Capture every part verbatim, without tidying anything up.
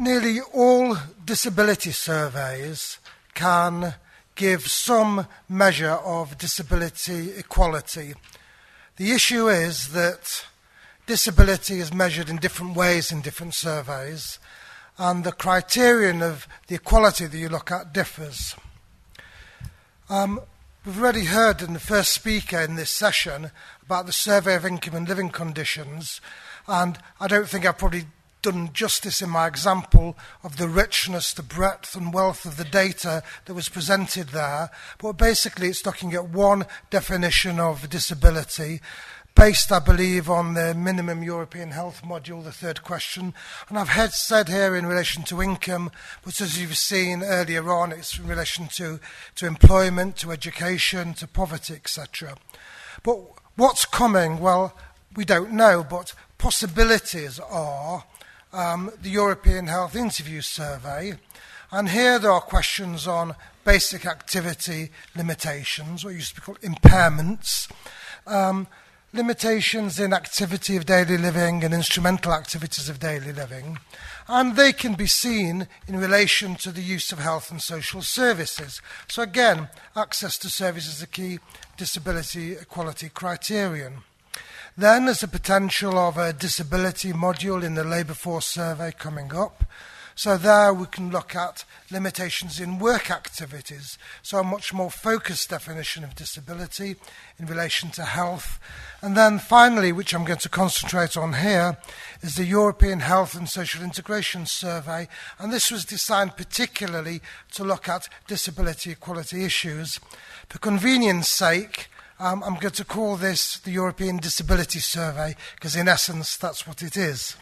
nearly all disability surveys can give some measure of disability equality. The issue is that disability is measured in different ways in different surveys, and the criterion of the equality that you look at differs. Um, we've already heard in the first speaker in this session about the survey of income and living conditions, and I don't think I've probably done justice in my example of the richness, the breadth and wealth of the data that was presented there. But basically it's looking at one definition of disability, based, I believe, on the minimum European health module, the third question. And I've had said here in relation to income, but as you've seen earlier on, it's in relation to, to employment, to education, to poverty, et cetera. But what's coming? Well, we don't know, but possibilities are Um, the European Health Interview Survey, and here there are questions on basic activity limitations, what used to be called impairments, um, limitations in activity of daily living and instrumental activities of daily living, and they can be seen in relation to the use of health and social services. So again, access to services is a key disability equality criterion. Then there's a potential of a disability module in the labour force survey coming up. So there we can look at limitations in work activities, so a much more focused definition of disability in relation to health. And then finally, which I'm going to concentrate on here, is the European Health and Social Integration Survey, and this was designed particularly to look at disability equality issues. For convenience sake, Um, I'm going to call this the European Disability Survey, because in essence that's what it is.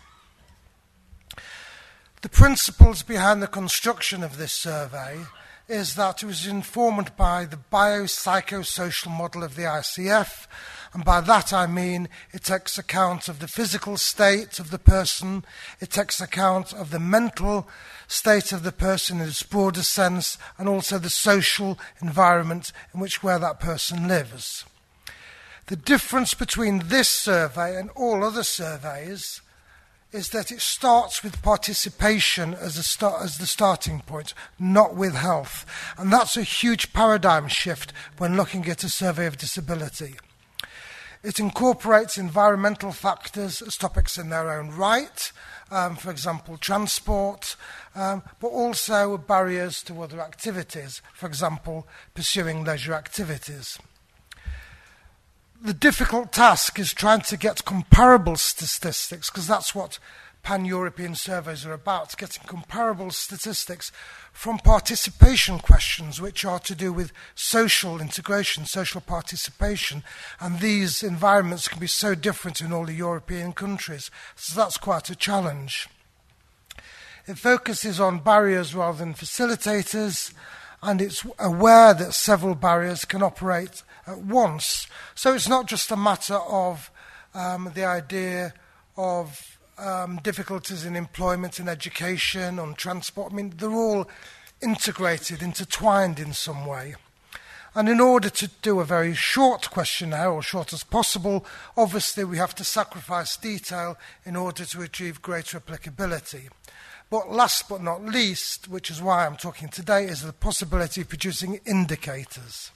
The principles behind the construction of this survey is that it was informed by the biopsychosocial model of the I C F, and by that I mean it takes account of the physical state of the person, it takes account of the mental state of the person in its broader sense, and also the social environment in which where that person lives. The difference between this survey and all other surveys is that it starts with participation as, a start, as the starting point, not with health. And that's a huge paradigm shift when looking at a survey of disability. It incorporates environmental factors as topics in their own right, um, for example, transport, um, but also barriers to other activities, for example, pursuing leisure activities. The difficult task is trying to get comparable statistics, because that's what pan-European surveys are about, getting comparable statistics from participation questions, which are to do with social integration, social participation, and these environments can be so different in all the European countries, so that's quite a challenge. It focuses on barriers rather than facilitators, and it's aware that several barriers can operate at once. So it's not just a matter of um, the idea of um, difficulties in employment and education, on transport. I mean, they're all integrated, intertwined in some way. And in order to do a very short questionnaire, or short as possible, obviously we have to sacrifice detail in order to achieve greater applicability. But last but not least, which is why I'm talking today, is the possibility of producing indicators.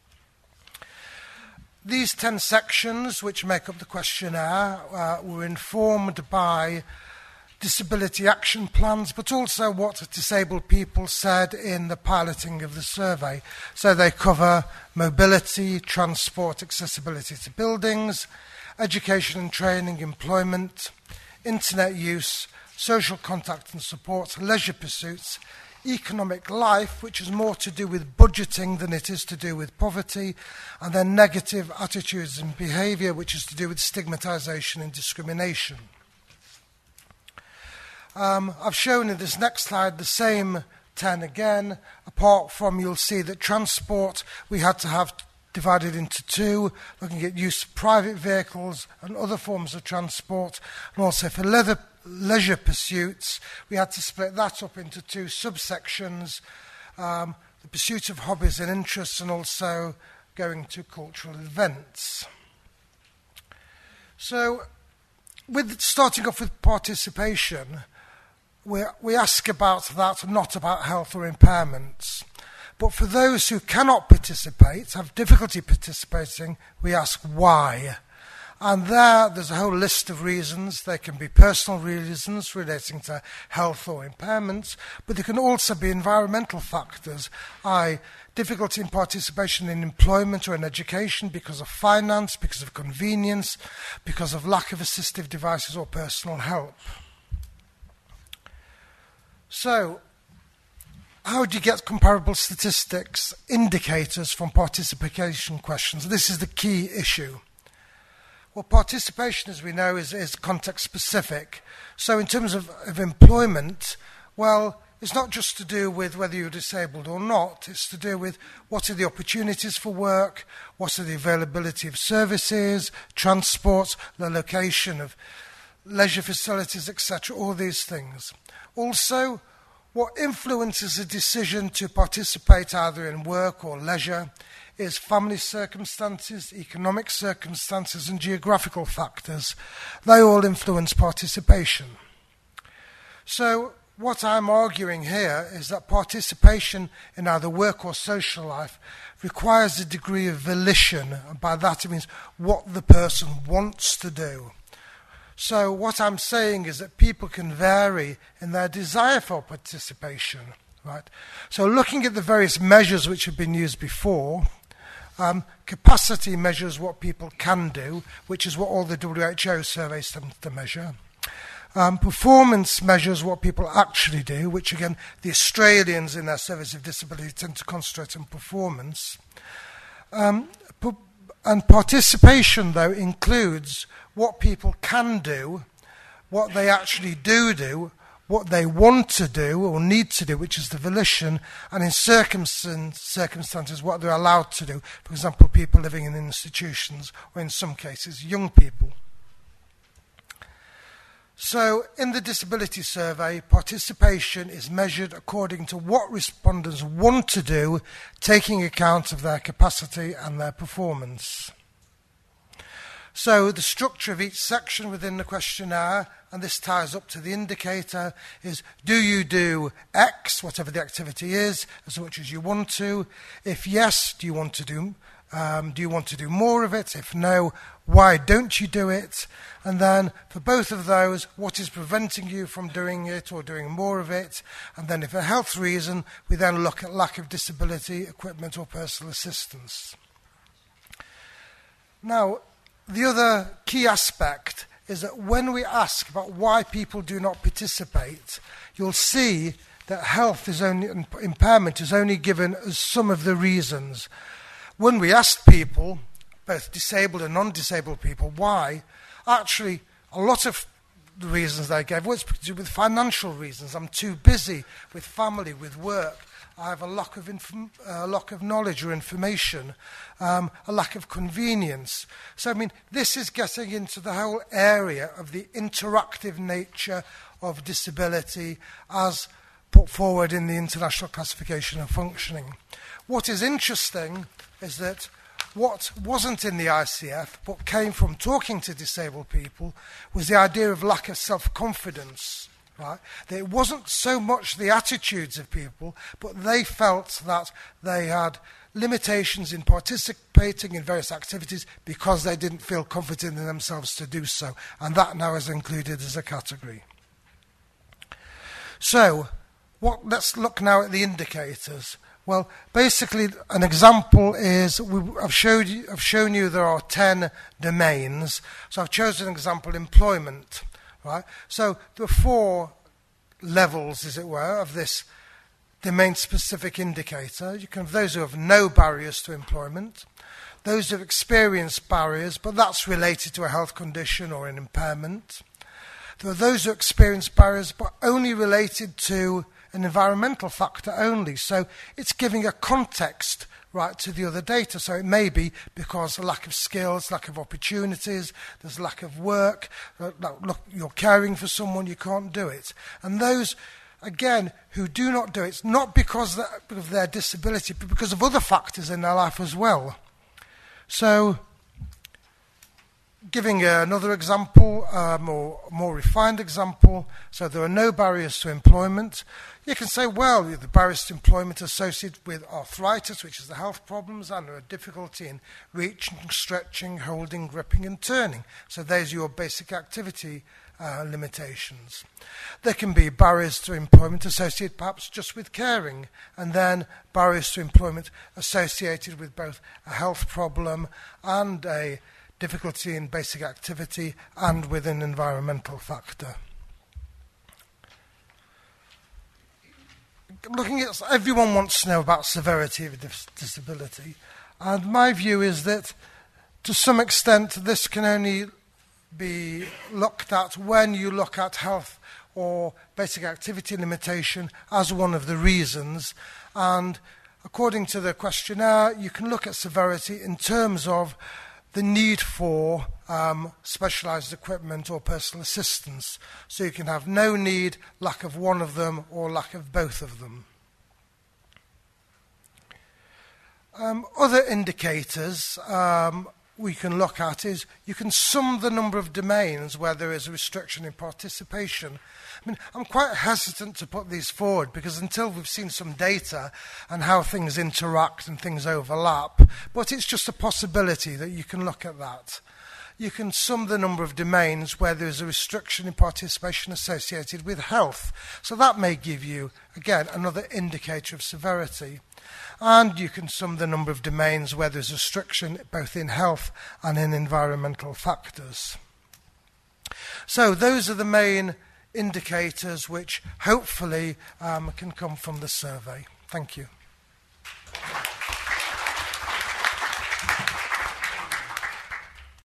These ten sections, which make up the questionnaire, uh, were informed by disability action plans, but also what disabled people said in the piloting of the survey. So they cover mobility, transport, accessibility to buildings, education and training, employment, internet use, social contact and support, leisure pursuits, economic life, which is more to do with budgeting than it is to do with poverty, and then negative attitudes and behaviour, which is to do with stigmatisation and discrimination. Um, I've shown in this next slide the same ten again, apart from you'll see that transport we had to have divided into two, looking at use of private vehicles and other forms of transport, and also for leather leisure pursuits, we had to split that up into two subsections, um, the pursuit of hobbies and interests, and also going to cultural events. So, with starting off with participation, we, we ask about that, not about health or impairments. But for those who cannot participate, have difficulty participating, we ask why. And there, there's a whole list of reasons. They can be personal reasons relating to health or impairments, but there can also be environmental factors, that is, difficulty in participation in employment or in education because of finance, because of convenience, because of lack of assistive devices or personal help. So, how do you get comparable statistics, indicators from participation questions? This is the key issue. Well, participation, as we know, is, is context-specific. So in terms of, of employment, well, it's not just to do with whether you're disabled or not. It's to do with what are the opportunities for work, what are the availability of services, transport, the location of leisure facilities, et cetera, all these things. Also, what influences a decision to participate either in work or leisure is family circumstances, economic circumstances, and geographical factors. They all influence participation. So what I'm arguing here is that participation in either work or social life requires a degree of volition, and by that it means what the person wants to do. So what I'm saying is that people can vary in their desire for participation. Right? So looking at the various measures which have been used before, Um, capacity measures what people can do, which is what all the W H O surveys tend to measure. Um, performance measures what people actually do, which again, the Australians in their surveys of disability tend to concentrate on performance. Um, and participation, though, includes what people can do, what they actually do do, what they want to do or need to do, which is the volition, and in circumstances what they're allowed to do. For example, people living in institutions, or in some cases, young people. So, in the disability survey, participation is measured according to what respondents want to do, taking account of their capacity and their performance. So the structure of each section within the questionnaire, and this ties up to the indicator, is do you do X, whatever the activity is, as much as you want to? If yes, do you want to do um, do you want to do more of it? If no, why don't you do it? And then for both of those, what is preventing you from doing it or doing more of it? And then if a health reason, we then look at lack of disability, equipment or personal assistance. Now, the other key aspect is that when we ask about why people do not participate, you'll see that health is only, and impairment is only given as some of the reasons. When we asked people, both disabled and non-disabled people, why, actually a lot of the reasons they gave was to do with financial reasons. I'm too busy with family, with work. I have a lack of inf- uh, lack of knowledge or information, um, a lack of convenience. So, I mean, this is getting into the whole area of the interactive nature of disability as put forward in the International Classification of Functioning. What is interesting is that what wasn't in the I C F, but came from talking to disabled people, was the idea of lack of self-confidence. Right? That it wasn't so much the attitudes of people, but they felt that they had limitations in participating in various activities because they didn't feel confident in themselves to do so. And that now is included as a category. So, what, let's look now at the indicators. Well, basically, an example is, we, I've, showed you, I've shown you there are ten domains. So I've chosen an example, employment. Right? So there are four levels, as it were, of this domain-specific indicator. You can have those who have no barriers to employment, those who have experienced barriers, but that's related to a health condition or an impairment. There are those who experience barriers, but only related to an environmental factor only. So it's giving a context, right, to the other data. So it may be because of lack of skills, lack of opportunities, there's lack of work, uh, look, you're caring for someone, you can't do it. And those, again, who do not do it, not because of their disability, but because of other factors in their life as well. So giving another example, um, or a more refined example, so there are no barriers to employment. You can say, well, the barriers to employment are associated with arthritis, which is the health problems, and a difficulty in reaching, stretching, holding, gripping, and turning. So there's your basic activity uh, limitations. There can be barriers to employment associated perhaps just with caring, and then barriers to employment associated with both a health problem and a difficulty in basic activity and with an environmental factor. Looking at, everyone wants to know about severity of dis- disability, and my view is that to some extent this can only be looked at when you look at health or basic activity limitation as one of the reasons, and according to the questionnaire you can look at severity in terms of the need for um, specialised equipment or personal assistance. So you can have no need, lack of one of them, or lack of both of them. Um, other indicators um, we can look at is you can sum the number of domains where there is a restriction in participation. I mean, I'm quite hesitant to put these forward because until we've seen some data and how things interact and things overlap, but it's just a possibility that you can look at that. You can sum the number of domains where there is a restriction in participation associated with health. So that may give you, again, another indicator of severity. And you can sum the number of domains where there's restriction both in health and in environmental factors. So those are the main indicators which hopefully um, can come from the survey. Thank you.